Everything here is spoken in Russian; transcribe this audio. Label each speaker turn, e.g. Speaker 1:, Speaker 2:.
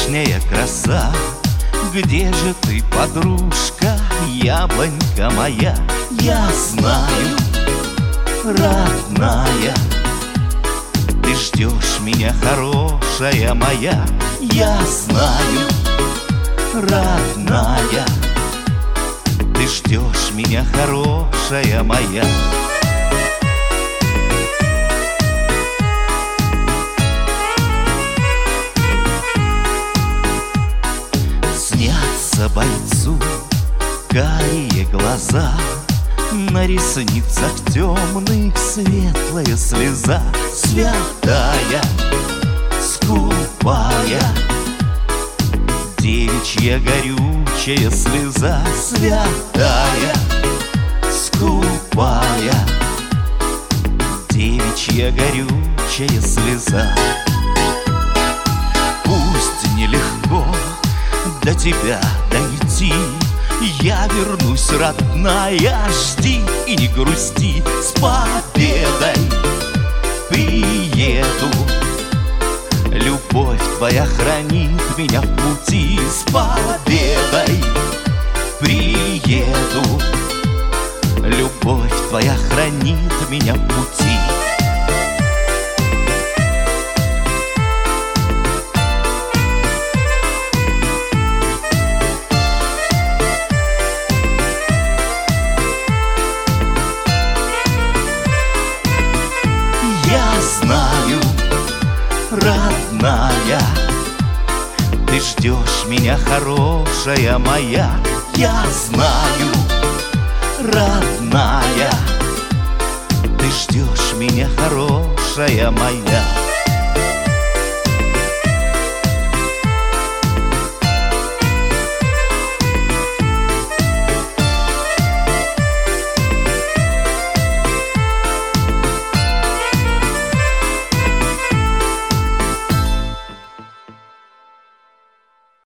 Speaker 1: вешняя краса, где же ты, подружка, яблонька моя? Я знаю, родная, ты ждешь меня, хорошая моя. Я знаю, родная, ты ждешь меня, хорошая моя. Снятся бойцу карие глаза, на ресницах темных светлая слеза. Святая, скупая, девичья горючая слеза. Святая, скупая, девичья горючая слеза. Пусть нелегко до тебя дойти, я вернусь, родная, жди и не грусти. С победой приеду, любовь твоя хранит меня в пути. С победой приеду, любовь твоя хранит меня в пути. Я знаю, родная, ты ждешь меня, хорошая моя. Я знаю, родная, ты ждешь меня, хорошая моя.